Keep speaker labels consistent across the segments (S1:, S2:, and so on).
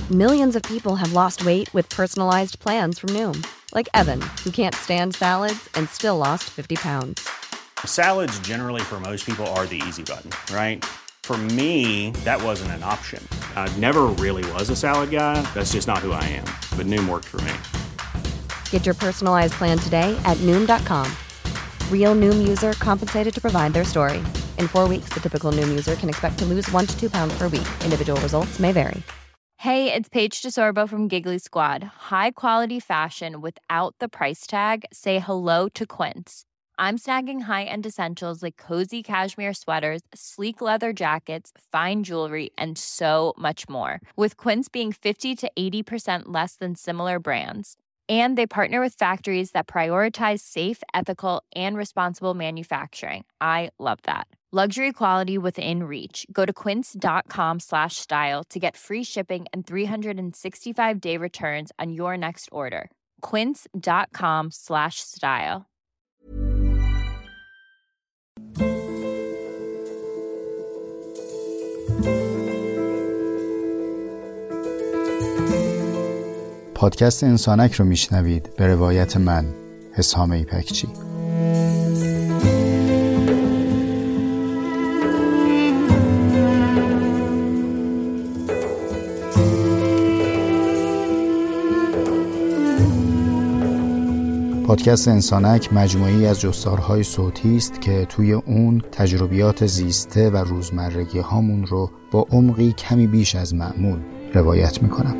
S1: Millions of people have lost weight with personalized plans from Noom. Like Evan, who can't stand salads and still lost 50 pounds.
S2: Salads generally for most people are the easy button, right? For me, that wasn't an option. I never really was a salad guy. That's just not who I am. But Noom worked for me.
S1: Get your personalized plan today at Noom.com. Real Noom user compensated to provide their story. In 4 weeks, the typical Noom user can expect to lose 1 to 2 pounds per week. Individual results may vary.
S3: Hey, it's Paige DeSorbo from Giggly Squad. High quality fashion without the price tag. Say hello to Quince. I'm snagging high-end essentials like cozy cashmere sweaters, sleek leather jackets, fine jewelry, and so much more. With Quince being 50 to 80% less than similar brands. And they partner with factories that prioritize safe, ethical, and responsible manufacturing. I love that. Luxury quality within reach. Go to quince.com/style to get free shipping and 365-day returns on your next order. quince.com/style.
S4: پادکست انسانک رو میشنوید به روایت من، حسام ایپکچی. پادکست انسانک مجموعه‌ای از جستارهای صوتی است که توی اون تجربیات زیسته و روزمرگی هامون رو با عمقی کمی بیش از معمول روایت میکنم.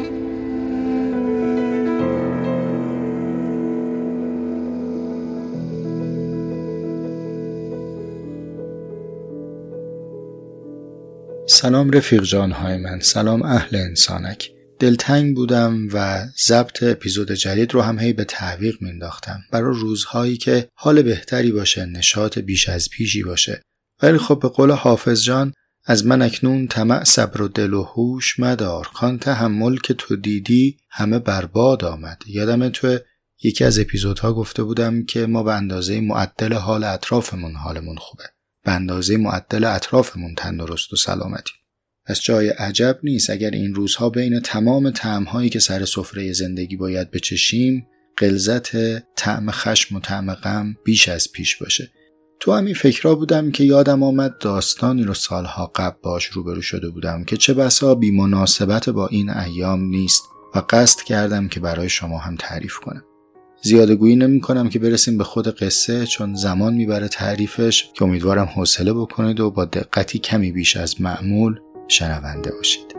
S4: سلام رفیق جانهای من، سلام اهل انسانک. دلتنگ بودم و ضبط اپیزود جدید رو هم هی به تعویق مینداختم برای روزهایی که حال بهتری باشه، نشاط بیش از پیشی باشه. ولی خب به قول حافظ جان، از من اکنون طمع صبر و دل و هوش مدار، کان تحمل که تو دیدی همه برباد آمد. یادم تو یکی از اپیزودها گفته بودم که ما به اندازه معدل حال اطرافمون حالمون خوبه، به اندازه معدل اطرافمون تندرست و سلامتی. پس جای عجب نیست اگر این روزها بین تمام طعم‌هایی که سر سفره زندگی باید بچشیم، غلظت طعم خشم و طعم غم بیش از پیش باشه. تو همین فکرها بودم که یادم آمد داستانی رو سالها قبل باش روبرو شده بودم که چه بسا بی مناسبت با این ایام نیست و قصد کردم که برای شما هم تعریف کنم. زیاده گویی نمی کنم که برسیم به خود قصه، چون زمان میبره تعریفش، که امیدوارم حوصله بکنید و با دقتی کمی بیش از معمول شنونده باشید.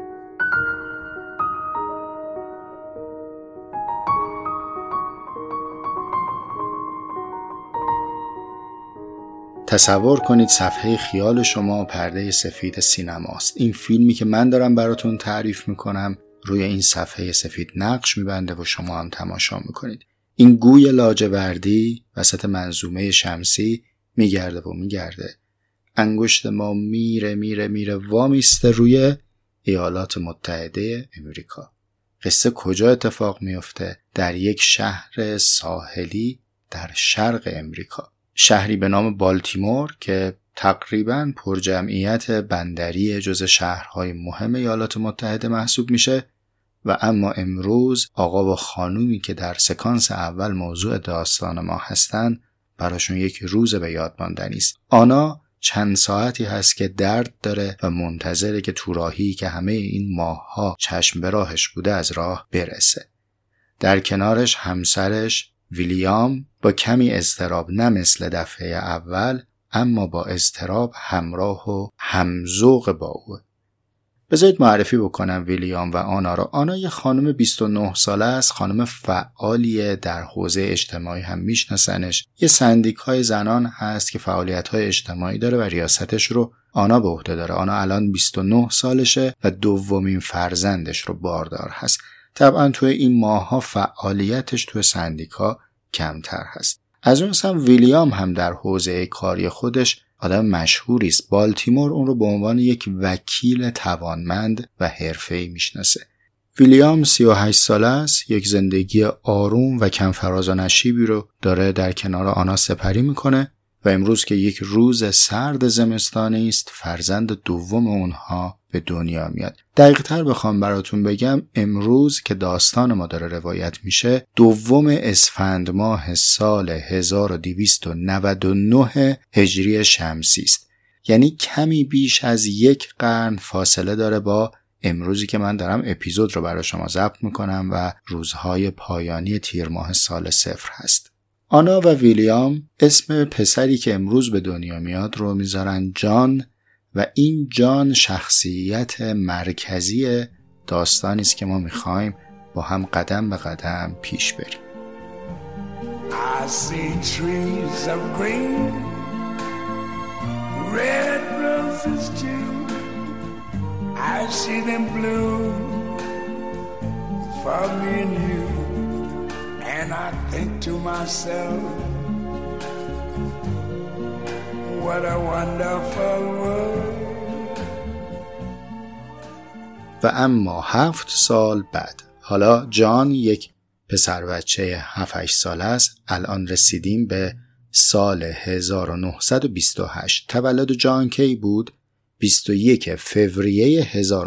S4: تصور کنید صفحه خیال شما پرده سفید سینماست. این فیلمی که من دارم براتون تعریف میکنم روی این صفحه سفید نقش میبنده و شما هم تماشا میکنید. این گوی لاجوردی وسط منظومه شمسی میگرده و میگرده. انگشت ما میره وامیسته روی ایالات متحده امریکا. قصه کجا اتفاق میفته؟ در یک شهر ساحلی در شرق امریکا. شهری به نام بالتیمور که تقریباً پرجمعیت بندری جز شهرهای مهم ایالات متحده محسوب میشه و اما امروز آقا و خانومی که در سکانس اول موضوع داستان ما هستن براشون یک روز به یاد ماندنی است. آنا چند ساعتی هست که درد داره و منتظره که تو راهی که همه این ماه‌ها چشم به راهش بوده از راه برسه. در کنارش همسرش ویلیام با کمی اضطراب، نه مثل دفعه اول اما با اضطراب همراه و همذوق با او. بذارید معرفی بکنم ویلیام و آنا را. آنا یه خانم 29 ساله است، خانم فعالیه، در حوزه اجتماعی هم میشناسنش. یه سندیکای زنان هست که فعالیت‌های اجتماعی داره و ریاستش رو آنا به عهده داره. آنا الان 29 سالشه و دومین فرزندش رو باردار هست. طبعا توی این ماه‌ها فعالیتش توی سندیکا کمتر هست. از اون سم ویلیام هم در حوزه کاری خودش آدم مشهوری است. بالتیمور اون رو به عنوان یک وکیل توانمند و حرفه‌ای میشناسه. ویلیام 38 ساله است، یک زندگی آروم و کم فراز و نشیبی رو داره در کنار آنا سپری میکنه و امروز که یک روز سرد زمستانی است فرزند دوم اونها به دنیا میاد. دقیق تر بخوام براتون بگم امروز که داستان ما داره روایت میشه 2 اسفند ماه سال 1299 هجری شمسی است. یعنی کمی بیش از 1 قرن فاصله داره با امروزی که من دارم اپیزود رو برای شما ضبط میکنم و روزهای پایانی تیر ماه سال 0 هست. آنا و ویلیام اسم پسری که امروز به دنیا میاد رو میذارن جان و این جان شخصیت مرکزی داستانی است که ما میخوایم با هم قدم به قدم پیش بریم.
S5: I see trees of green, red roses too. I see them bloom for me and you. And I think to myself, what a wonderful world.
S4: و اما 7 سال بعد، حالا جان یک پسر بچه 7-8 ساله است. الان رسیدیم به سال 1928. تولد جان کی بود؟ 21 فوریه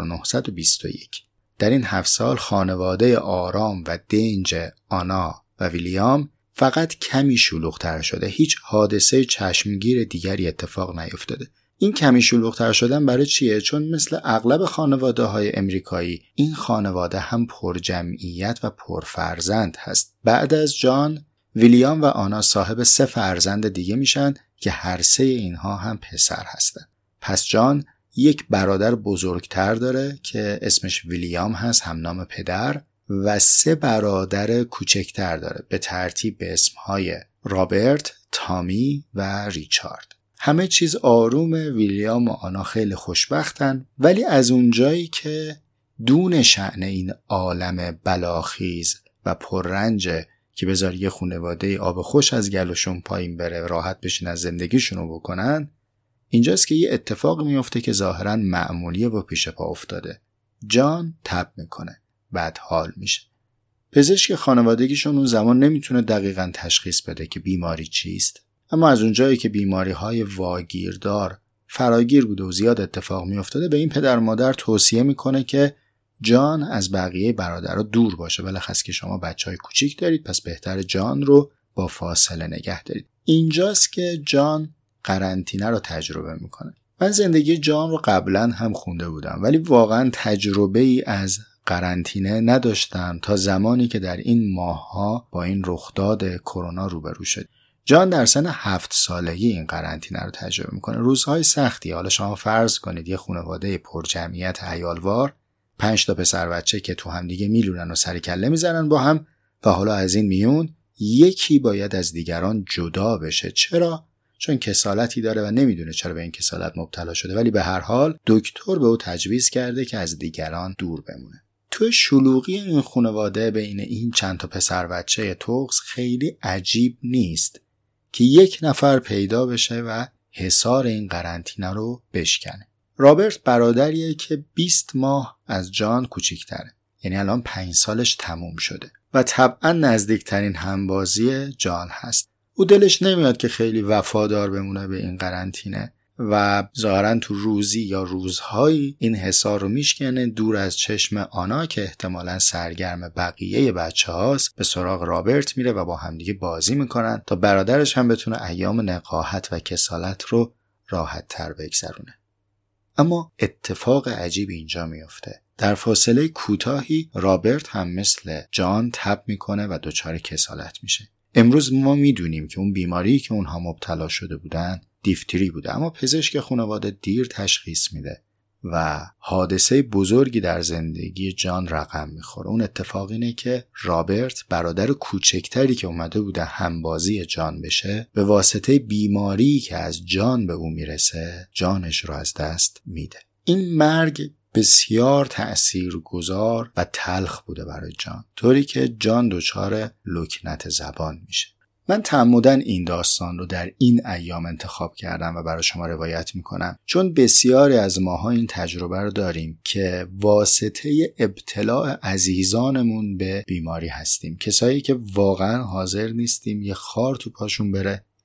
S4: 1921. در این 7 سال خانواده آرام و دنج آنا و ویلیام فقط کمی شلوغ‌تر شده. هیچ حادثه چشمگیر دیگری اتفاق نیفتاده. این کمی شلوغ‌تر شدن برای چیه؟ چون مثل اغلب خانواده‌های امریکایی این خانواده هم پرجمعیت و پرفرزند هست. بعد از جان، ویلیام و آنا صاحب 3 فرزند دیگه میشن که هر 3 اینها هم پسر هستن. پس جان یک برادر بزرگتر داره که اسمش ویلیام هست، هم نام پدر، و 3 برادر کوچکتر داره به ترتیب به اسمهای رابرت، تامی و ریچارد. همه چیز آرومه، ویلیام و آنا خیلی خوشبختن، ولی از اونجایی که دون شأن این عالم بلاخیز و پررنج که بذار یه خانواده آب خوش از گلوشون پایین بره راحت بشین از زندگیشونو بکنن، اینجاست که یه اتفاق میفته که ظاهراً معمولیه و پیش پا افتاده. جان تب میکنه، بعد حال میشه. پزشک خانوادگیشون اون زمان نمیتونه دقیقاً تشخیص بده که بیماری چیست، اما از اونجایی که بیماری‌های واگیردار فراگیر بوده و زیاد اتفاق میافتاده به این پدر مادر توصیه میکنه که جان از بقیه برادرها دور باشه. بالاخره که شما بچهای کوچیک دارید پس بهتر جان رو با فاصله نگه دارید. اینجاست که جان قرنطینه رو تجربه میکنه. من زندگی جان رو قبلا هم خونده بودم ولی واقعا تجربه ای از قرنطینه نداشتم تا زمانی که در این ماه‌ها با این رخداد کرونا روبرو شد. جان در سن 7 سالگی این قرنطینه رو تجربه میکنه. روزهای سختی. حالا شما فرض کنید یه خانواده پرجمعیت عیالوار، 5 تا پسر بچه که تو هم دیگه میلونن و سر کله میزنن با هم و حالا از این میون یکی باید از دیگران جدا بشه. چرا؟ چون کسالتی داره و نمیدونه چرا به این کسالت مبتلا شده، ولی به هر حال دکتر به او تجویز کرده که از دیگران دور بمونه. تو شلوغی این خانواده بین این چند تا پسر بچه توغس خیلی عجیب نیست که یک نفر پیدا بشه و حصار این قرنطینه رو بشکنه. رابرت برادریه که 20 ماه از جان کوچیک‌تره. یعنی الان 5 سالش تموم شده و طبعا نزدیکترین همبازی جان هست. او دلش نمیاد که خیلی وفادار بمونه به این قرنطینه و ظاهرا تو روزی یا روزهایی این حصار رو میشکنه دور از چشم آنا که احتمالاً سرگرم بقیه بچه هاست. به سراغ رابرت میره و با همدیگه بازی میکنن تا برادرش هم بتونه ایام نقاهت و کسالت رو راحت تر بگذرونه. اما اتفاق عجیب اینجا میفته. در فاصله کوتاهی رابرت هم مثل جان تب میکنه و دچار کسالت میشه. امروز ما میدونیم که اون بیماری که اونها مبتلا شده بودن دیفتری بوده، اما پزشک خانواده دیر تشخیص میده و حادثه بزرگی در زندگی جان رقم میخوره. اون اتفاق اینه که رابرت برادر کوچکتری که اومده بوده همبازی جان بشه به واسطه بیماری که از جان به او میرسه جانش رو از دست میده. این مرگ بسیار تأثیرگذار و تلخ بوده برای جان، طوری که جان دچار لکنت زبان میشه. من تعمدن این داستان رو در این ایام انتخاب کردم و برای شما روایت میکنم چون بسیاری از ماها این تجربه رو داریم که واسطه ابتلاع عزیزانمون به بیماری هستیم. کسایی که واقعا حاضر نیستیم یه خار تو پاشون بره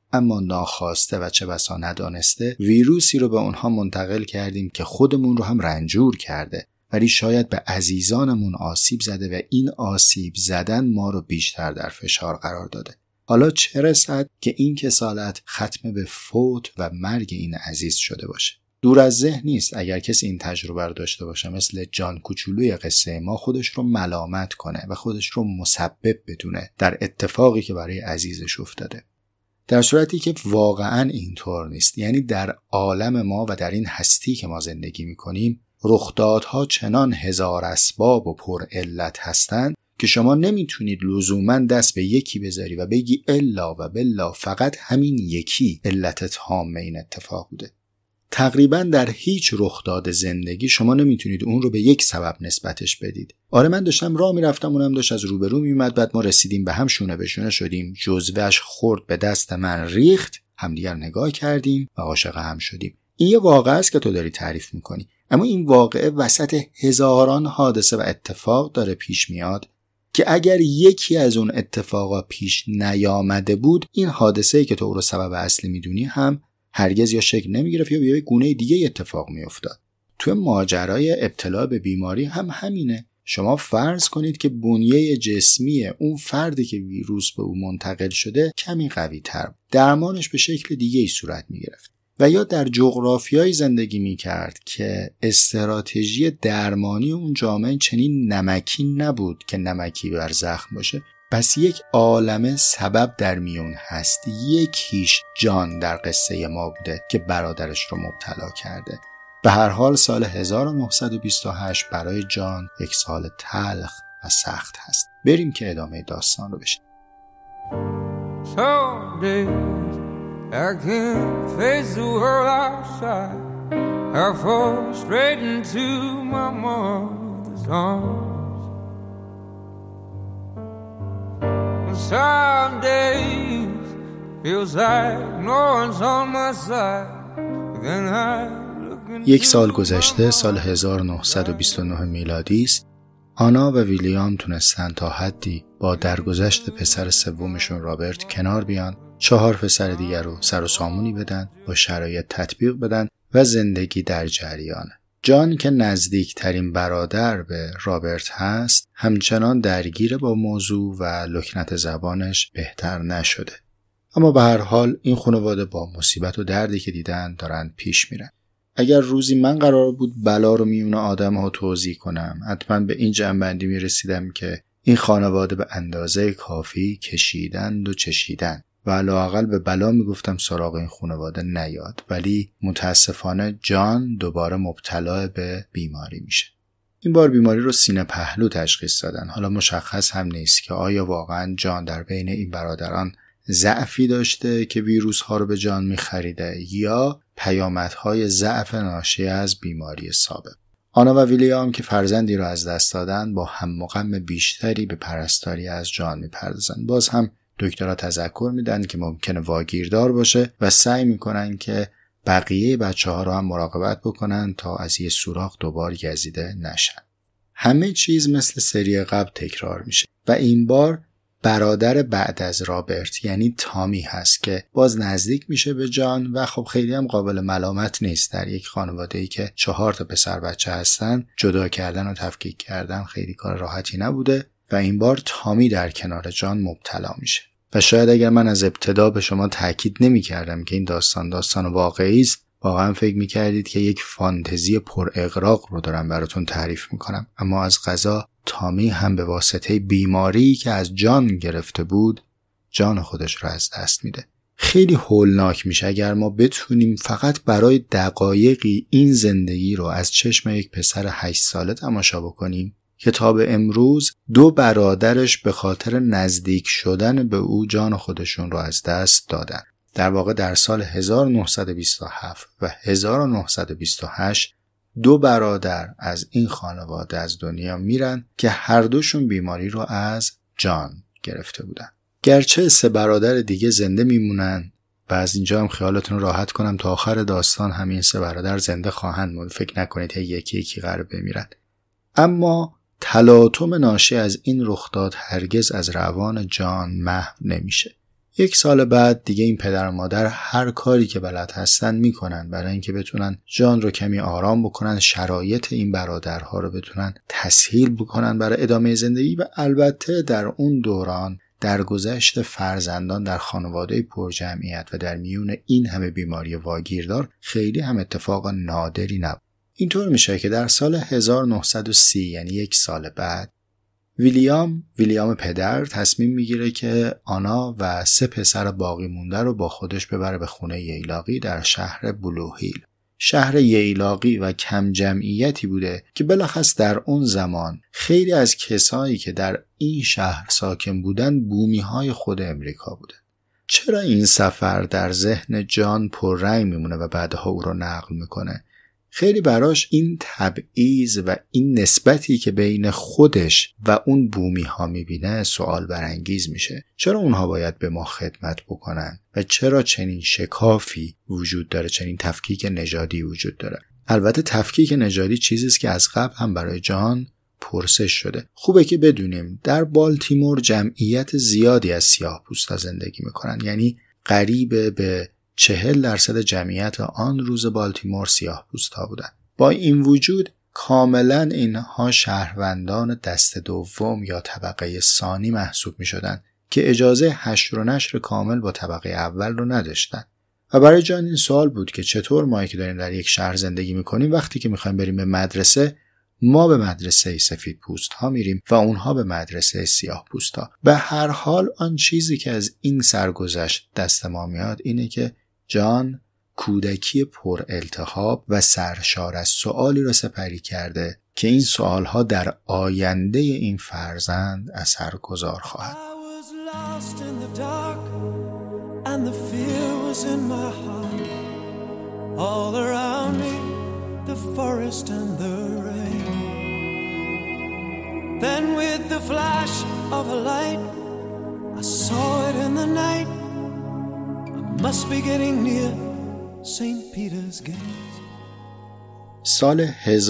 S4: اما ناخواسته و چه بسا ندانسته ویروسی رو به اونها منتقل کردیم که خودمون رو هم رنجور کرده، ولی شاید به عزیزانمون آسیب زده و این آسیب زدن ما رو بیشتر در فشار قرار داده. حالا چه رسد که این کسالت ختم به فوت و مرگ این عزیز شده باشه. دور از ذهن نیست اگر کسی این تجربه رو داشته باشه مثل جان کوچولوی قصه ما خودش رو ملامت کنه و خودش رو مسبب بدونه در اتفاقی که برای عزیزش افتاده. در صورتی که واقعا اینطور نیست، یعنی در عالم ما و در این هستی که ما زندگی میکنیم رخدادها چنان هزار اسباب و پر علت هستند که شما نمیتونید لزوما دست به یکی بذاری و بگی الا و بلا فقط همین یکی علت تام این اتفاق بوده. تقریبا در هیچ رخداد زندگی شما نمیتونید اون رو به یک سبب نسبتش بدید. آره من داشتم راه میرفتم، اونم داشت از روبرو میومد، بعد ما رسیدیم به هم، شونه به شونه شدیم، جزوهش خورد به دست من ریخت، همدیگر نگاه کردیم و عاشق هم شدیم. این یه واقعه است که تو داری تعریف میکنی، اما این واقعه وسط هزاران حادثه و اتفاق داره پیش میاد که اگر یکی از اون اتفاقا پیش نیامده بود این حادثه‌ای که تو اون رو سبب اصلی میدونی هم هرگز یا شکل نمیگرفت یا به یک گونه دیگه اتفاق میافتاد. تو ماجرای ابتلا به بیماری هم همینه. شما فرض کنید که بنیه جسمی اون فردی که ویروس به او منتقل شده کمی قوی تر، درمانش به شکل دیگه‌ای صورت میگرفت. و یا در جغرافیایی زندگی میکرد که استراتژی درمانی اون جامعه چنین نمکی نبود که نمکی بر زخم باشه، پس یک عالمه سبب در میون هست. یکیش جان در قصه ما بوده که برادرش رو مبتلا کرده. به هر حال سال 1928 برای جان یک سال تلخ و سخت هست. بریم که ادامه داستان رو بشنویم.
S6: I can't face the world outside. I fall straight into my mother's arms. And some days feels like no one's on my side. Then I look into
S4: یک سال گذشته، سال 1929 میلادی است. آنا و ویلیام تونستن تا حدی با درگذشت پسر سومشون رابرت کنار بیان، 4 پسر دیگر رو سر و سامونی بدن، با شرایط تطبیق بدن و زندگی در جریانه. جان که نزدیکترین برادر به رابرت هست همچنان درگیر با موضوع و لکنت زبانش بهتر نشده. اما به هر حال این خانواده با مصیبت و دردی که دیدن دارن پیش میرن. اگر روزی من قرار بود بلا رو میون آدم ها توضیح کنم، حتما به این جنبندی میرسیدم که این خانواده به اندازه کافی کشیدند و چشیدند و لااقل به بلا میگفتم سراغ این خانواده نیاد، ولی متاسفانه جان دوباره مبتلا به بیماری میشه. این بار بیماری رو سینه پهلو تشخیص دادن. حالا مشخص هم نیست که آیا واقعا جان در بین این برادران ضعفی داشته که ویروس ها رو به جان میخریده یا پیامدهای ضعف ناشی از بیماری سابق. آنا و ویلیام که فرزندی رو از دست دادن با هم و غم بیشتری به پرستاری از جان میپردازن. باز هم دکترها تذکر میدن که ممکنه واگیردار باشه و سعی میکنن که بقیه بچه‌ها رو هم مراقبت بکنن تا از یه سوراخ دوبار گزیده نشن. همه چیز مثل سری قبل تکرار میشه و این بار برادر بعد از رابرت یعنی تامی هست که باز نزدیک میشه به جان و خب خیلی هم قابل ملامت نیست. در یک خانواده‌ای که 4 تا پسر بچه هستن جدا کردن و تفکیک کردن خیلی کار راحتی نبوده و این بار تامی در کنار جان مبتلا میشه. و شاید اگر من از ابتدا به شما تاکید نمی‌کردم که این داستان واقعی است، واقعا فکر می‌کردید که یک فانتزی پر اغراق رو دارم براتون تعریف می‌کنم. اما از قضا تامی هم به واسطه بیماری که از جان گرفته بود جان خودش رو از دست میده. خیلی هولناک میشه اگر ما بتونیم فقط برای دقایقی این زندگی رو از چشم یک پسر 8 ساله تماشا بکنیم که تا به امروز 2 برادرش به خاطر نزدیک شدن به او جان خودشون رو از دست دادن. در واقع در سال 1927 و 1928 2 برادر از این خانواده از دنیا میرن که هر دوشون بیماری رو از جان گرفته بودن. گرچه 3 برادر دیگه زنده میمونن و از اینجا هم خیالتون راحت کنم تا آخر داستان همین 3 برادر زنده خواهند موند. فکر نکنید یکی یکی قرار بمیرن. اما تلاطم ناشی از این رخداد هرگز از روان جان محو نمیشه. 1 سال بعد دیگه این پدر و مادر هر کاری که بلد هستن میکنن برای اینکه بتونن جان رو کمی آرام بکنن، شرایط این برادرها رو بتونن تسهیل بکنن برای ادامه زندگی. و البته در اون دوران درگذشت فرزندان در خانواده پرجمعیت و در میون این همه بیماری واگیردار خیلی هم اتفاق نادری نبود. اینطور میشه که در سال 1930 یعنی 1 سال بعد ویلیام پدر تصمیم میگیره که آنا و 3 پسر باقی مونده رو با خودش ببره به خونه ییلاقی در شهر بلوهیل. شهر ییلاقی و کم جمعیتی بوده که بلخص در اون زمان خیلی از کسایی که در این شهر ساکن بودن بومی‌های خود امریکا بوده. چرا این سفر در ذهن جان پررنگ میمونه و بعدها او رو نقل میکنه؟ خیلی براش این تبعیض و این نسبتی که بین خودش و اون بومی ها میبینه سوال برانگیز میشه. چرا اونها باید به ما خدمت بکنن و چرا چنین شکافی وجود داره، چنین تفکیک نژادی وجود داره؟ البته تفکیک نژادی چیزیست که از قبل هم برای جان پرسش شده. خوبه که بدونیم در بالتیمور جمعیت زیادی از سیاه‌پوستا زندگی میکنن، یعنی قریب به 40% جمعیت آن روز بالتیمور سیاه‌پوست‌ها بودند. با این وجود کاملا اینها شهروندان دست دوم یا طبقه ثانی محسوب می‌شدند که اجازه حشر و نشر کامل با طبقه اول رو نداشتند. و برای جان این سوال بود که چطور ما که داریم در یک شهر زندگی می‌کنیم وقتی که می‌خوایم بریم به مدرسه، ما به مدرسه سفیدپوست‌ها میریم و اونها به مدرسه سیاه‌پوست‌ها. به هر حال آن چیزی که از این سرگذشت دست ما میاد اینه که جان کودکی پر التهاب و سرشار از سوالی را سپری کرده که این سوالها در آینده این فرزند اثرگذار خواهد.
S7: Must be getting near St. Peter's Gate.
S4: سال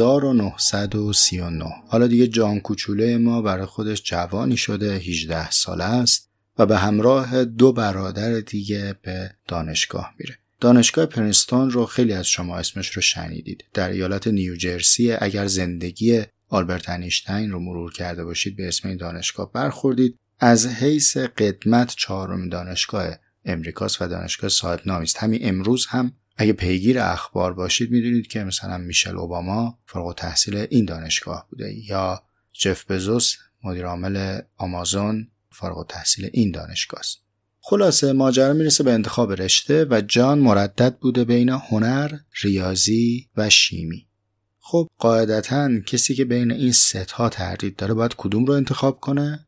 S4: 1939 حالا دیگه جان کوچوله ما برای خودش جوانی شده، 18 ساله است و به همراه 2 برادر دیگه به دانشگاه میره. دانشگاه پرینستون رو خیلی از شما اسمش رو شنیدید. در ایالت نیوجرسی اگر زندگی آلبرت اینشتین رو مرور کرده باشید به اسم این دانشگاه برخوردید. از حیث قدمت 4مین دانشگاه امریکاست و دانشگاه صاحب نامی است. همین امروز هم اگه پیگیر اخبار باشید میدونید که مثلا میشل اوباما فارغ التحصیل این دانشگاه بوده یا جف بزوس مدیر عامل آمازون فارغ التحصیل این دانشگاه است. خلاصه ماجرا میرسه به انتخاب رشته و جان مردد بوده بین هنر، ریاضی و شیمی. خب قاعدتاً کسی که بین این 3 تا تردید داره باید کدوم رو انتخاب کنه؟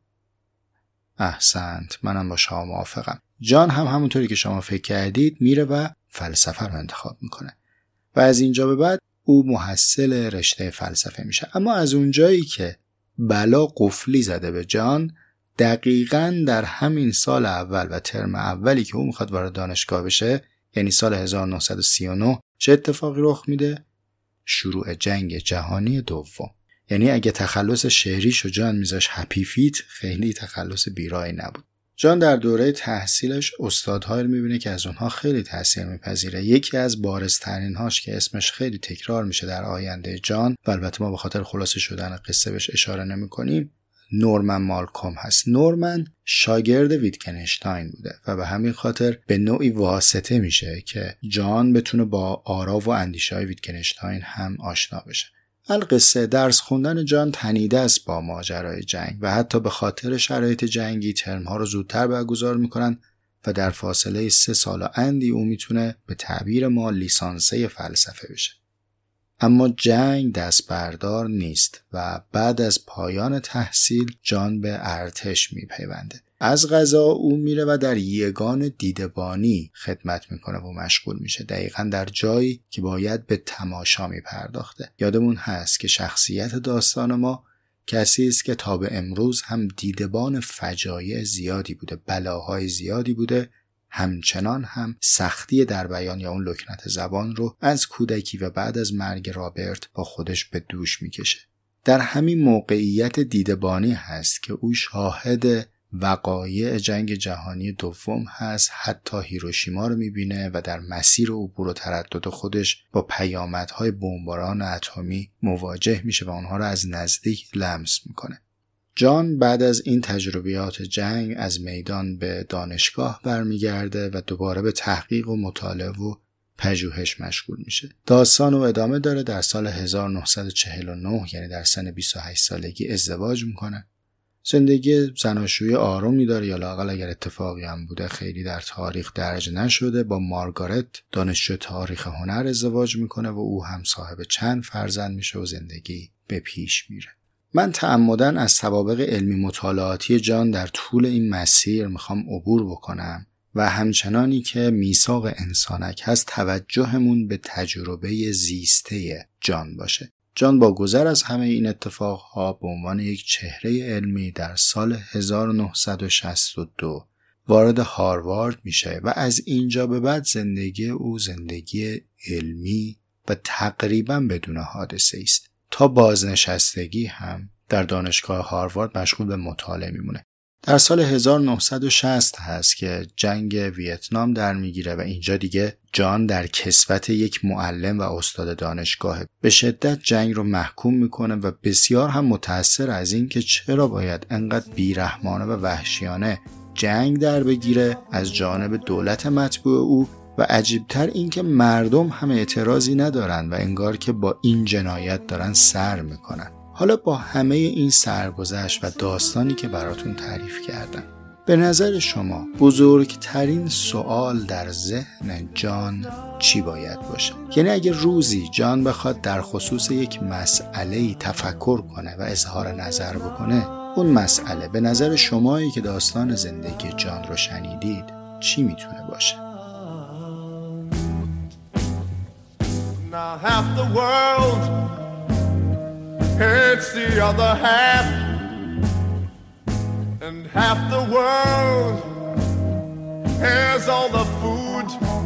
S4: احسنت، منم با شما موافقم. جان هم همونطوری که شما فکر کردید میره و فلسفه رو انتخاب میکنه و از اینجا به بعد او محصل رشته فلسفه میشه. اما از اونجایی که بلا قفلی زده به جان، دقیقاً در همین سال اول و ترم اولی که او میخواد وارد دانشگاه بشه، یعنی سال 1939، چه اتفاقی رخ میده؟ شروع جنگ جهانی دوم. یعنی اگه تخلص شعریشو جان میذاش هپی فیت، خیلی تخلص بیرایی نبود. جان در دوره تحصیلش استادهایی رو میبینه که از اونها خیلی تاثیر میپذیره. یکی از بارزترین هاش که اسمش خیلی تکرار میشه در آینده جان و البته ما به خاطر خلاصه شدن قصه بهش اشاره نمی‌کنیم، نورمن مالکوم هست. نورمن شاگرد ویتگنشتاین بوده و به همین خاطر به نوعی واسطه میشه که جان بتونه با آرا و اندیشه‌های ویتگنشتاین هم آشنا بشه. القصه درس خوندن جان تنیده است با ماجرای جنگ و حتی به خاطر شرایط جنگی ترم‌ها رو زودتر برگزار میکنن و در فاصله 3 سال اندی او میتونه به تعبیر ما لیسانسه فلسفه بشه. اما جنگ دست بردار نیست و بعد از پایان تحصیل جان به ارتش میپیونده. از قضا او میره و در یگان دیدبانی خدمت میکنه و مشغول میشه، دقیقاً در جایی که باید به تماشا میپرداخته. یادمون هست که شخصیت داستان ما کسی است که تا به امروز هم دیدبان فجایع زیادی بوده، بلاهای زیادی بوده، همچنان هم سختی در بیان یا اون لکنت زبان رو از کودکی و بعد از مرگ رابرت با خودش به دوش میکشه. در همین موقعیت دیدبانی هست که او شاهد وقایع جنگ جهانی دوم هست، حتی هیروشیما رو میبینه و در مسیر عبور و تردد خودش با پیامدهای بمباران اتمی مواجه میشه و اونها رو از نزدیک لمس میکنه. جان بعد از این تجربیات جنگ از میدان به دانشگاه برمیگرده و دوباره به تحقیق و مطالعه و پژوهش مشغول میشه. داستان رو ادامه داره. در سال 1949 یعنی در سن 28 سالگی ازدواج میکنه. زندگی زناشویی آرومی داره، یا لااقل اگر اتفاقی هم بوده خیلی در تاریخ درج نشده. با مارگارت دانشجو تاریخ هنر ازدواج میکنه و او هم صاحب چند فرزند میشه و زندگی به پیش میره. من تعمدن از سوابق علمی مطالعاتی جان در طول این مسیر میخوام عبور بکنم و همچنانی که میثاق انسانک هست توجهمون به تجربه زیسته جان باشه. جان با گذر از همه این اتفاقها به عنوان یک چهره علمی در سال 1962 وارد هاروارد میشه و از اینجا به بعد زندگی او زندگی علمی و تقریبا بدون حادثه است. تا بازنشستگی هم در دانشگاه هاروارد مشغول به مطالعه میمونه. در سال 1960 هست که جنگ ویتنام در میگیره و اینجا دیگه جان در کسوت یک معلم و استاد دانشگاه به شدت جنگ رو محکوم میکنه و بسیار هم متأثر از این که چرا باید انقدر بیرحمانه و وحشیانه جنگ در بگیره از جانب دولت مطبوع او و عجیبتر این که مردم هم اعتراضی ندارن و انگار که با این جنایت دارن سر میکنن. حالا با همه این سرگذشت و داستانی که براتون تعریف کردم، به نظر شما بزرگترین سوال در ذهن جان چی باید باشه؟ یعنی اگه روزی جان بخواد در خصوص یک مسئله‌ای تفکر کنه و اظهار نظر بکنه، اون مسئله به نظر شمایی که داستان زندگی جان رو شنیدید چی میتونه باشه؟
S8: Now half the world hates the other half, and half the world has all the food,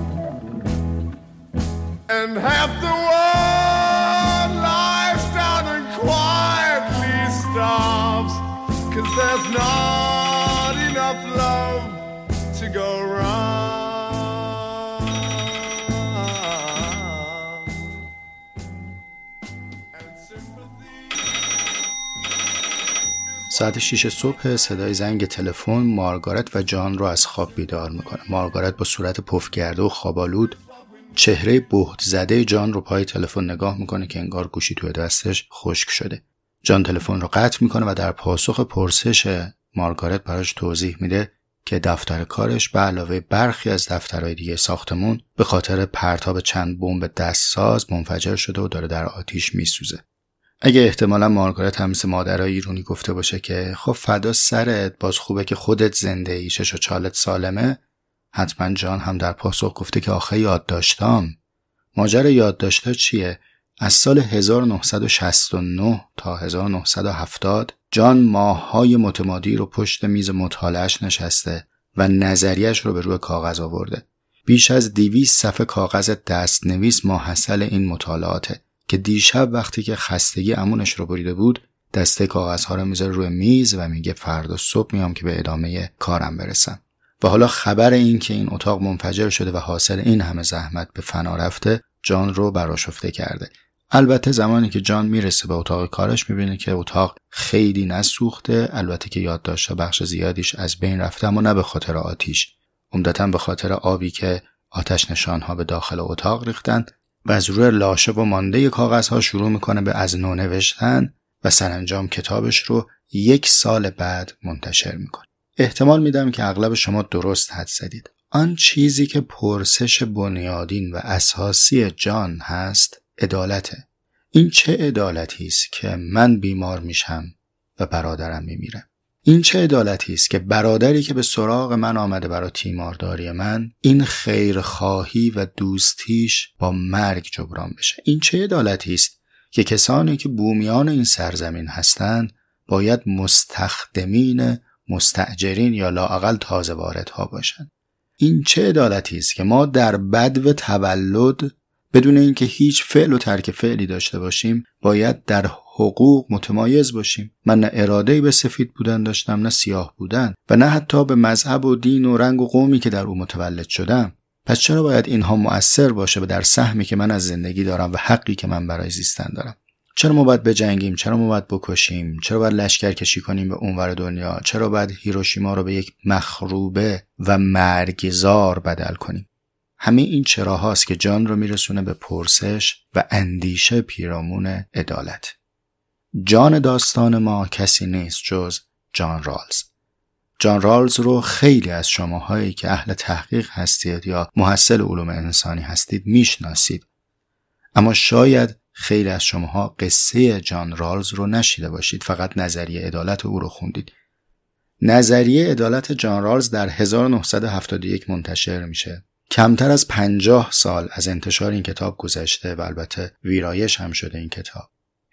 S8: and half the world lies down and quietly starves, 'cause there's not enough love to go around.
S4: ساعت 6 صبح صدای زنگ تلفن مارگارت و جان رو از خواب بیدار میکنه. مارگارت با صورت پفگرده و خوابالود چهره بهت زده جان رو پای تلفن نگاه میکنه که انگار گوشی توی دستش خشک شده. جان تلفن رو قطع میکنه و در پاسخ پرسش مارگارت براش توضیح میده که دفتر کارش به علاوه برخی از دفترهای دیگه ساختمون به خاطر پرتاب چند بمب دستساز منفجر شده و داره در آتیش میسوزه. اگه احتمالا مارگارت هم مثل مادرای ایرونی گفته باشه که خب فدا سرت، باز خوبه که خودت زنده ای، چش و چالت سالمه، حتما جان هم در پاسخ گفته که آخه یادداشتام. ماجرا یادداشت‌ها چیه؟ از سال 1969 تا 1970 جان ماه‌های متمادی رو پشت میز مطالعه‌اش نشسته و نظریه‌اش رو به روی کاغذ آورده. بیش از 200 صفحه کاغذ دستنویس ماحصل این مطالعاته که دیشب وقتی که خستگی امونش رو بریده بود دسته کاغذها رو میذاره روی میز و میگه فردا صبح میام که به ادامه کارم برسم. و حالا خبر این که این اتاق منفجر شده و حاصل این همه زحمت به فنا رفته جان رو برآشفته کرده. البته زمانی که جان میرسه به اتاق کارش میبینه که اتاق خیلی نسوخته، البته که یادداشت بخش زیادیش از بین رفته، اما نه به خاطر آتیش، عمدتاً به خاطر آبی که آتش نشانها به داخل اتاق ریختن و از روی لاشه و مانده کاغذها شروع میکنه به از نو نوشتن و سرانجام کتابش رو 1 سال بعد منتشر میکنه. احتمال میدم که اغلب شما درست حد زدید. آن چیزی که پرسش بنیادین و اساسی جان هست عدالته. این چه عدالتی است که من بیمار میشم و برادرم میمیره؟ این چه عدالتی است که برادری که به سراغ من آمده برای تیمارداری من، این خیرخواهی و دوستیش با مرگ جبران بشه؟ این چه عدالتی است که کسانی که بومیان این سرزمین هستند باید مستخدمین، مستاجرین یا لااقل تازه واردها باشند؟ این چه عدالتی است که ما در بدو تولد بدون اینکه هیچ فعل و ترک فعلی داشته باشیم باید در حقوق متمایز باشیم. من نه اراده‌ای به سفید بودن داشتم، نه سیاه بودن، و نه حتی به مذهب و دین و رنگ و قومی که در او متولد شدم. پس چرا باید اینها مؤثر باشه در سهمی که من از زندگی دارم و حقی که من برای زیستن دارم؟ چرا ما باید بجنگیم؟ چرا ما باید بکشیم؟ چرا باید لشکر کشی کنیم به اونور دنیا؟ چرا باید هیروشیما رو به یک مخروبه و مرگزار بدل کنیم؟ همه این چراهاست که جان رو میرسونه به پرسش و اندیشه پیرامون عدالت. جان داستان ما کسی نیست جز جان رالز. جان رالز رو خیلی از شماهایی که اهل تحقیق هستید یا محصل علوم انسانی هستید میشناسید، اما شاید خیلی از شماها قصه جان رالز رو نشیده باشید، فقط نظریه عدالت او رو خوندید. نظریه عدالت جان رالز در 1971 منتشر میشه. کمتر از 50 سال از انتشار این کتاب گذشته و البته ویرایش هم شده این کتاب.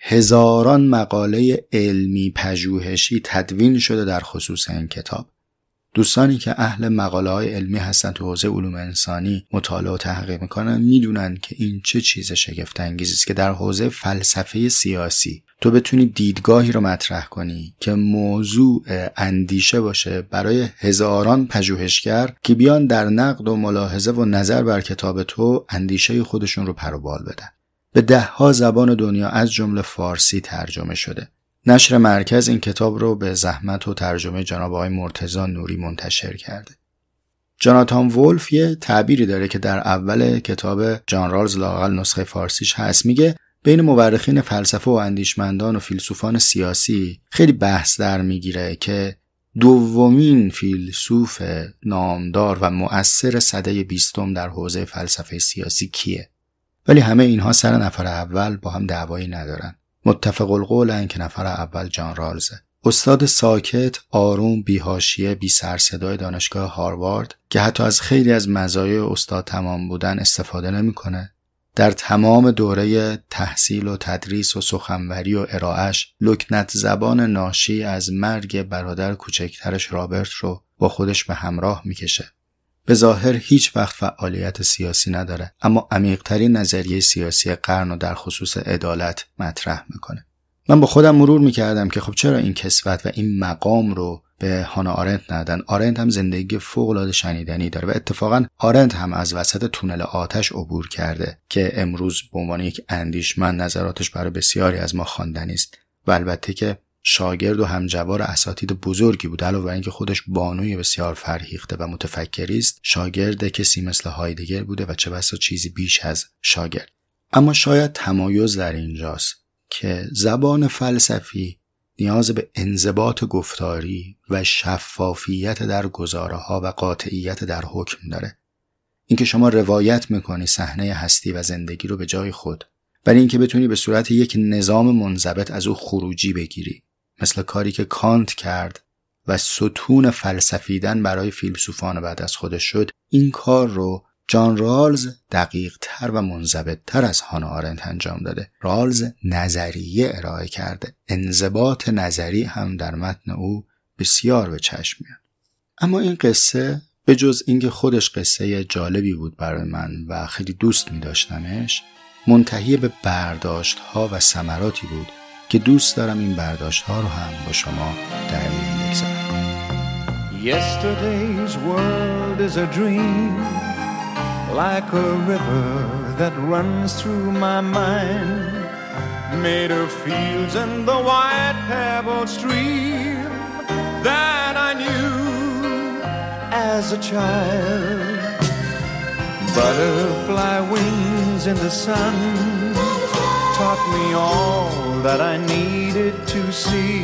S4: هزاران مقاله علمی پژوهشی تدوین شده در خصوص این کتاب. دوستانی که اهل مقاله‌های علمی هستن تو حوزه علوم انسانی مطالعه و تحقیق میکنن میدونن که این چه چیز شگفت انگیزی است که در حوزه فلسفه سیاسی تو بتونی دیدگاهی رو مطرح کنی که موضوع اندیشه باشه برای هزاران پژوهشگر که بیان در نقد و ملاحظه و نظر بر کتاب تو اندیشه خودشون رو پر و بال بدن. به 10 زبان دنیا از جمله فارسی ترجمه شده. نشر مرکز این کتاب رو به زحمت و ترجمه جناب آقای مرتضی نوری منتشر کرده. جاناتان وولف یه تعبیری داره که در اول کتاب جان رالز لااقل نسخه فارسیش هست، میگه بین مورخین فلسفه و اندیشمندان و فیلسوفان سیاسی خیلی بحث در میگیره که دومین فیلسوف نامدار و مؤثر سده 20 در حوزه فلسفه سیاسی کیه، ولی همه اینها سر نفر اول با هم دعوایی ندارن. متفق القولن که نفر اول جان رالزه، استاد ساکت، آروم، بی‌حاشیه، بی سر صدای دانشگاه هاروارد که حتی از خیلی از مزایای استاد تمام بودن استفاده نمی‌کنه. در تمام دوره تحصیل و تدریس و سخنوری و ارائه‌اش لکنت زبان ناشی از مرگ برادر کوچکترش رابرت رو با خودش به همراه میکشه. به ظاهر هیچ وقت فعالیت سیاسی نداره، اما عمیق‌ترین نظریه سیاسی قرن رو در خصوص عدالت مطرح میکنه. من با خودم مرور میکردم که خب چرا این کسوت و این مقام رو به هانا آرنت ندادن. آرنت هم زندگی فوق‌العاده شنیدنی داره و اتفاقا آرنت هم از وسط تونل آتش عبور کرده که امروز به عنوان یک اندیشمند نظراتش برای بسیاری از ما خواندنی است و البته که شاگرد و همجوار اساتید بزرگی بود. علاوه بر اینکه خودش بانوی بسیار فرهیخته و متفکری است، شاگرد کسی مثل هایدگر بوده و چه بسا چیزی بیش از شاگرد. اما شاید تمایز در اینجاست که زبان فلسفی نیاز به انضباط گفتاری و شفافیت در گزاره‌ها و قاطعیت در حکم داره. اینکه شما روایت میکنی صحنه هستی و زندگی رو به جای خود، برای اینکه بتونی به صورت یک نظام منضبط از او خروجی بگیری، مثل کاری که کانت کرد و ستون فلسفیدن برای فیلسوفان بعد از خودش شد، این کار رو جان رالز دقیق تر و منضبط تر از هانا آرنت انجام داده. رالز نظریه ارائه کرده، انضباط نظری هم در متن او بسیار به چشم میاد. اما این قصه به جز اینکه خودش قصه جالبی بود برای من و خیلی دوست می داشتمش، منتهی به برداشت ها و ثمراتی بود که دوست دارم این برداشت ها رو هم با شما در میون بگذارم.
S7: Yesterday's world is a dream, like a river that runs through my mind, made of fields and the white pebble stream that I knew as a child. Butterfly wings in the sun taught me all that I needed to see.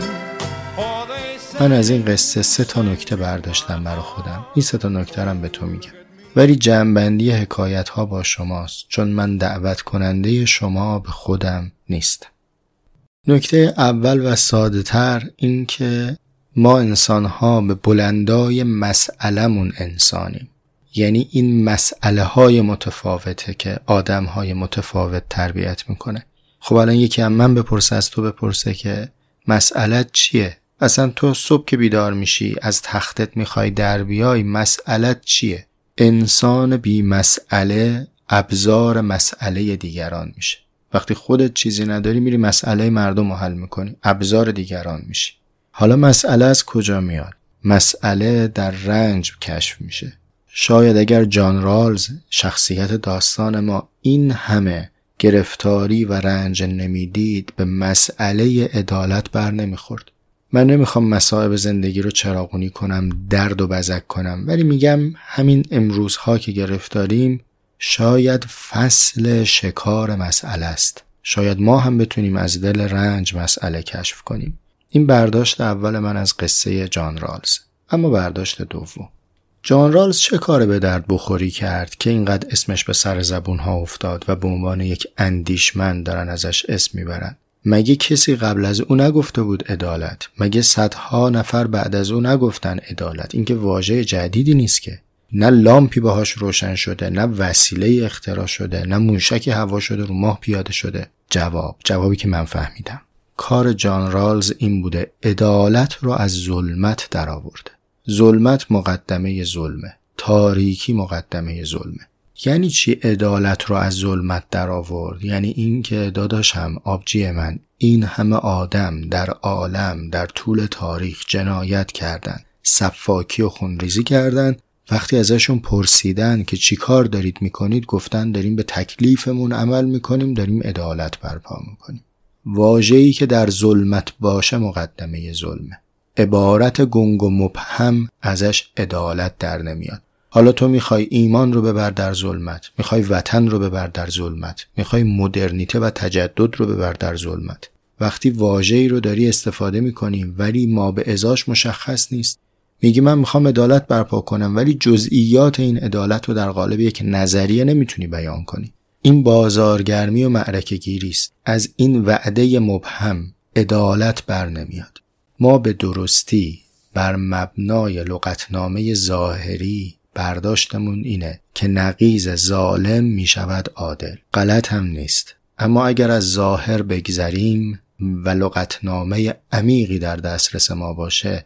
S4: من از این قصه 3 نکته برداشتم برای خودم. این 3 نکته هم به تو میگم، ولی جمع‌بندی حکایت ها با شماست، چون من دعوت کننده شما به خودم نیستم. نکته اول و ساده تر این که ما انسان ها به بلندای مسئلمون انسانیم. یعنی این مسئله های متفاوته که آدم های متفاوت تربیت میکنه. خب الان یکی هم من بپرسه، از تو بپرسه که مسئلت چیه؟ اصلا تو صبح که بیدار میشی از تختت میخوای در بیای، مسئلت چیه؟ انسان بی مسئله ابزار مسئله دیگران میشه. وقتی خودت چیزی نداری میری مسئله مردم رو حل میکنی، ابزار دیگران میشی. حالا مسئله از کجا میاد؟ مسئله در رنج کشف میشه. شاید اگر جان رالز شخصیت داستان ما این همه گرفتاری و رنج نمیدید، به مسئله عدالت بر نمیخورد. من نمیخوام مصائب زندگی رو چراغونی کنم، درد و بزک کنم، ولی میگم همین امروزها که گرفتاریم شاید فصل شکار مسئله است. شاید ما هم بتونیم از دل رنج مسئله کشف کنیم. این برداشت اول من از قصه جان رالز. اما برداشت دوم، جان رالز چه کار به درد بخوری کرد که اینقدر اسمش به سر زبون ها افتاد و به عنوان یک اندیشمند دارن ازش اسم میبرن؟ مگه کسی قبل از او نگفته بود عدالت؟ مگه صدها نفر بعد از او نگفتن عدالت؟ این که واژه جدیدی نیست که. نه لامپی باهاش روشن شده، نه وسیله اختراع شده، نه موشکی هوا شده رو ماه پیاده شده. جوابی که من فهمیدم، کار جان رالز این بوده عدالت رو از ظلمت در آورده. ظلمت مقدمه ظلمه، تاریکی مقدمه ظلمه. یعنی چی عدالت رو از ظلمت در آورد؟ یعنی این که داداشم، آبجی من، این همه آدم در عالم در طول تاریخ جنایت کردن، سفاکی و خونریزی کردن، وقتی ازشون پرسیدن که چی کار دارید میکنید، گفتن داریم به تکلیفمون عمل میکنیم، داریم عدالت برپا میکنیم. واژه‌ای که در ظلمت باشه مقدمه ظلمه. عبارت گنگ و مبهم ازش عدالت در نمیاد. حالا تو میخوای ایمان رو ببر در ظلمت، میخوای وطن رو ببر در ظلمت، میخوای مدرنیته و تجدد رو ببر در ظلمت. وقتی واژه‌ای رو داری استفاده میکنی ولی ما به ازاش مشخص نیست، میگی من میخوام عدالت برپا کنم ولی جزئیات این عدالت رو در قالب یک نظریه نمیتونی بیان کنی. این بازارگرمی و معرکه گیری است. از این وعده مبهم عدالت بر نمیاد. ما به درستی بر مبنای لغتنامه ظاهری برداشتمون اینه که نقیض ظالم میشود عادل. غلط هم نیست، اما اگر از ظاهر بگذریم و لغتنامه عمیقی در دسترس ما باشه،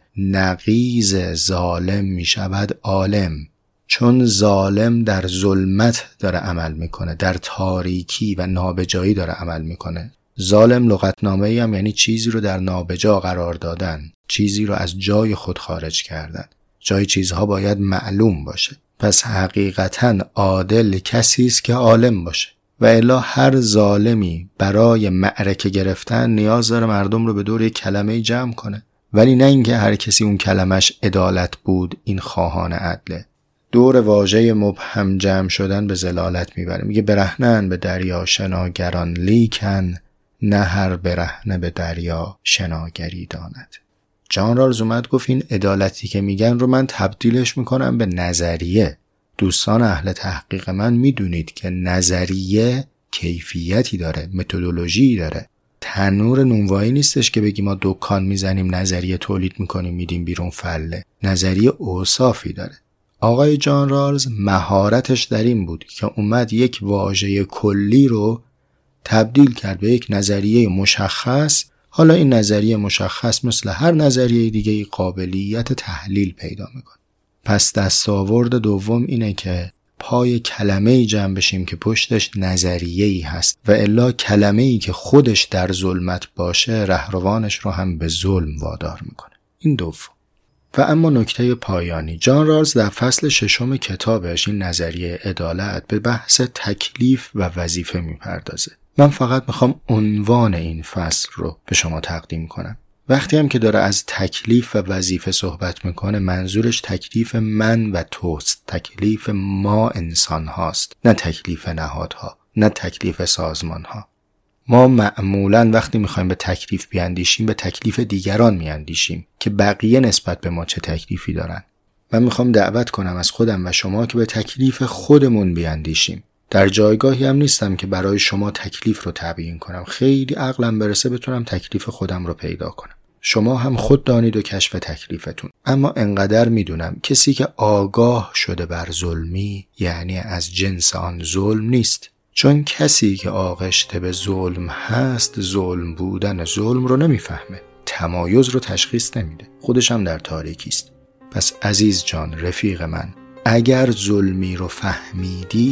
S4: نقیض ظالم میشود عالم. چون ظالم در ظلمت داره عمل میکنه، در تاریکی و نابجایی داره عمل میکنه. ظالم لغتنامه‌ای هم یعنی چیزی رو در نابجا قرار دادن، چیزی رو از جای خود خارج کردن. جای چیزها باید معلوم باشه. پس حقیقتاً عادل کسی است که عالم باشه، و الا هر ظالمی برای معرکه گرفتن نیاز داره مردم رو به دور یک کلمه جمع کنه، ولی نه اینکه هر کسی اون کلمش عدالت بود. این خواهان عدله. دور واژه مبهم جمع شدن به ضلالت میبره. میگه برهنن به دریا شناگران، لیکن نه هر برهنه به دریا شناگری داند. جان رالز اومد گفت این عدالتی که میگن رو من تبدیلش میکنم به نظریه. دوستان اهل تحقیق من میدونید که نظریه کیفیتی داره، متدولوژی داره. تنور نونوایی نیستش که بگیم ما دکان میزنیم نظریه تولید میکنیم میدیم بیرون فله. نظریه اوصافی داره. آقای جان رالز مهارتش در این بود که اومد یک واژه کلی رو تبدیل کرد به یک نظریه مشخص. حالا این نظریه مشخص مثل هر نظریه دیگه قابلیت تحلیل پیدا میکنه. پس دستاورد دوم اینه که پای کلمه‌ای جمع بشیم که پشتش نظریه‌ای هست، و الا کلمه‌ای که خودش در ظلمت باشه رهروانش رو هم به ظلم وادار میکنه. این دوم. و اما نکته پایانی، جان رالز در فصل 6 کتابش این نظریه عدالت به بحث تکلیف و وظیفه میپردازه. من فقط میخوام عنوان این فصل رو به شما تقدیم کنم. وقتی هم که داره از تکلیف و وظیفه صحبت میکنه، منظورش تکلیف من و توست، تکلیف ما انسان هاست، نه تکلیف نهادها، نه تکلیف سازمان ها. ما معمولاً وقتی میخوایم به تکلیف بیاندیشیم به تکلیف دیگران میاندیشیم که بقیه نسبت به ما چه تکلیفی دارن. من میخوام دعوت کنم از خودم و شما که به تکلیف خودمون بیاندیشیم. در جایگاهی هم نیستم که برای شما تکلیف رو تعیین کنم. خیلی عقلم برسه بتونم تکلیف خودم رو پیدا کنم. شما هم خود دانید و کشف تکلیفتون. اما انقدر میدونم کسی که آگاه شده بر ظلمی یعنی از جنس آن ظلم نیست. چون کسی که آغشته به ظلم هست ظلم بودن ظلم رو نمیفهمه، تمایز رو تشخیص نمیده، خودش هم در تاریکی است. پس عزیز جان، رفیق من، اگر ظلمی رو فهمیدی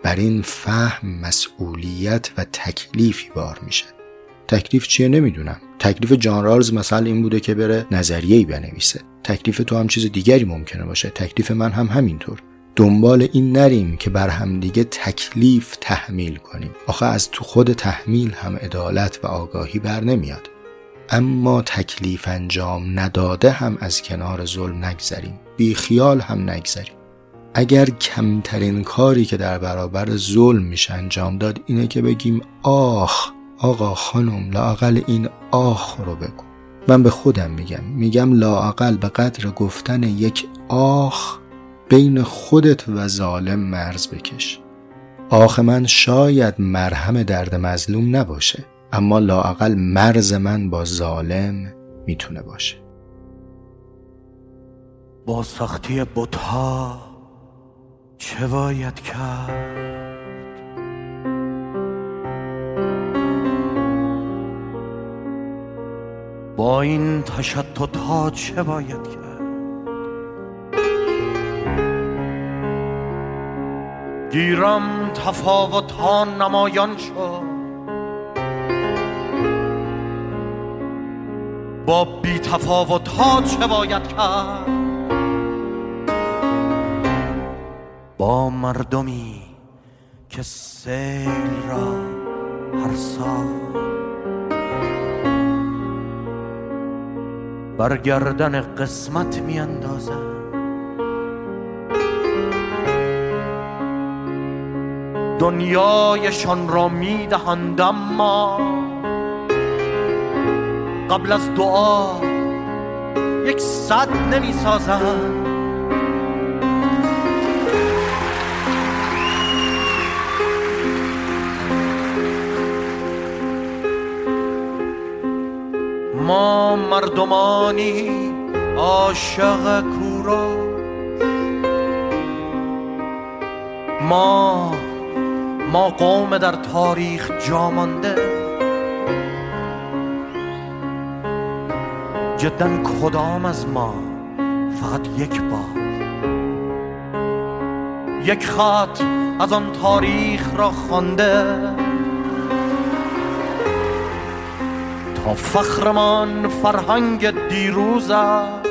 S4: بر این فهم مسئولیت و تکلیفی بار میشه. تکلیف چیه نمیدونم. تکلیف جان رالز مثلا این بوده که بره نظریه‌ای بنویسه. تکلیف تو هم چیز دیگری ممکنه باشه. تکلیف من هم همینطور. دنبال این نریم که بر هم دیگه تکلیف تحمیل کنیم. آخه از تو خود تحمیل هم عدالت و آگاهی بر نمیاد. اما تکلیف انجام نداده هم از کنار ظلم نگذریم. بی خیال هم نگذریم. اگر کمترین کاری که در برابر ظلم میشه انجام داد اینه که بگیم آخ آقا خانم لااقل این آخ رو بگو. من به خودم میگم لااقل به قدر گفتن یک آخ بین خودت و ظالم مرز بکش. آخ من شاید مرهم درد مظلوم نباشه، اما لااقل مرز من با ظالم میتونه باشه.
S9: با سختی بت‌ها چه باید کرد؟ با این تشتت‌ها چه باید کرد؟ گیرم تفاوت‌ها نمایان شد، با بی تفاوت‌ها چه باید کرد؟ با مردمی که سیل را هر سال بر گردن قسمت می اندازن، دنیایشان را می دهند اما قبل از دعا یک صد نمی سازند. ما مردمانی عاشق کورا، ما قوم در تاریخ جا مانده. جداً کدام از ما فقط یک بار یک خط از آن تاریخ را خوانده تا فخرمان فرهنگ دیروز است؟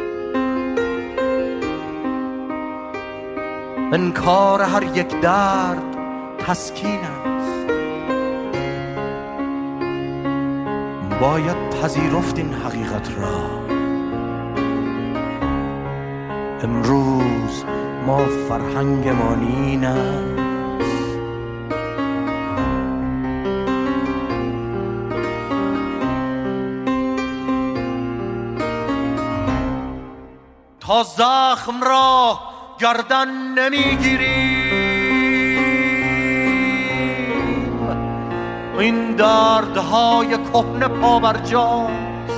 S9: انکار هر یک درد تسکین است. باید پذیرفت این حقیقت را. امروز ما فرهنگمان این است. تا زخم را گردن نمیگیریم، این دردهای کهنه پابرجاست.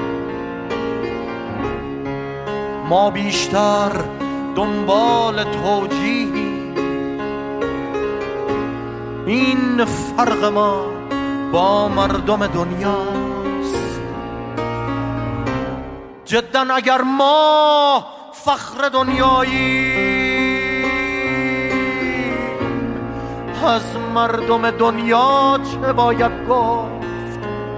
S9: ما بیشتر دنبال توجیهیم. این فرق ما با مردم دنیاست. جدا اگر ما فخر دنیاییم، از مردم دنیا چه باید گفت؟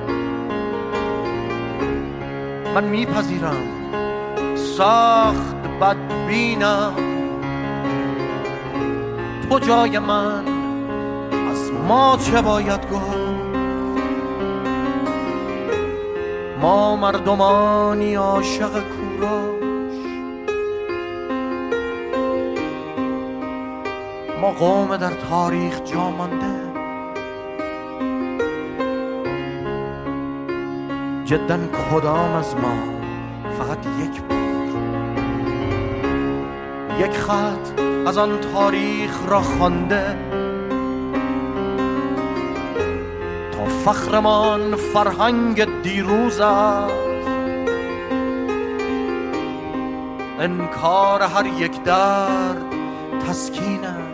S9: من میپذیرم سخت بدبینم، تو جای من، از ما چه باید گفت؟ ما مردمانی عاشق کوروش، ما قوم در تاریخ جا مانده. جدا کدام از ما فقط یک بار یک خط از آن تاریخ را خوانده تا فخرمان فرهنگ دیروز است؟ انکار هر یک درد تسکین است.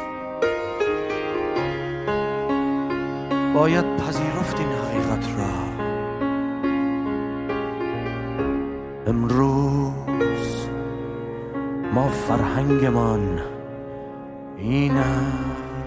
S9: باید پذیرفت این حقیقت را. امروز ما فرهنگمان این است.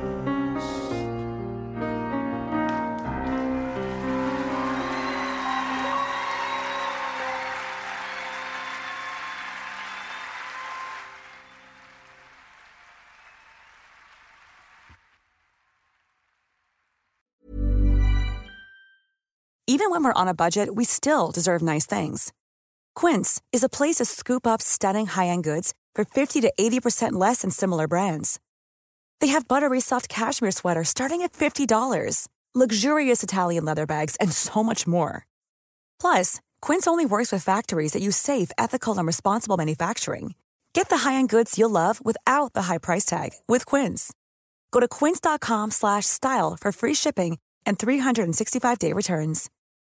S10: Even when we're on a budget, we still deserve nice things. Quince is a place to scoop up stunning high-end goods for 50 to 80% less than similar brands. They have buttery soft cashmere sweaters starting at $50, luxurious Italian leather bags, and so much more. Plus, Quince only works with factories that use safe, ethical, and responsible manufacturing. Get the high-end goods you'll love without the high price tag with Quince. Go to quince.com/style for free shipping and 365-day returns.